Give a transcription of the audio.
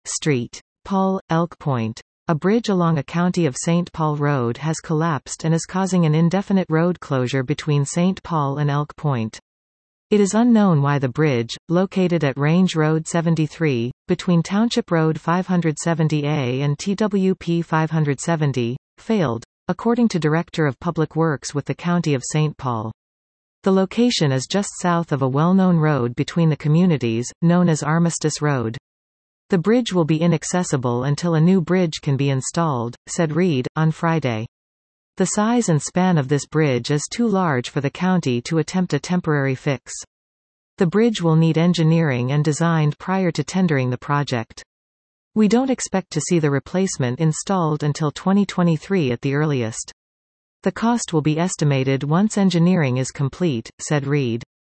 Street. Paul, Elk Point. A bridge along a County of St. Paul road has collapsed and is causing an indefinite road closure between St. Paul and Elk Point. It is unknown why the bridge, located at Range Road 73, between Township Road 570A and TWP 570, failed, according to Director of Public Works with the County of St. Paul. The location is just south of a well-known road between the communities, known as Armistice Road. The bridge will be inaccessible until a new bridge can be installed, said Reed, on Friday. The size and span of this bridge is too large for the county to attempt a temporary fix. The bridge will need engineering and designed prior to tendering the project. We don't expect to see the replacement installed until 2023 at the earliest. The cost will be estimated once engineering is complete, said Reed.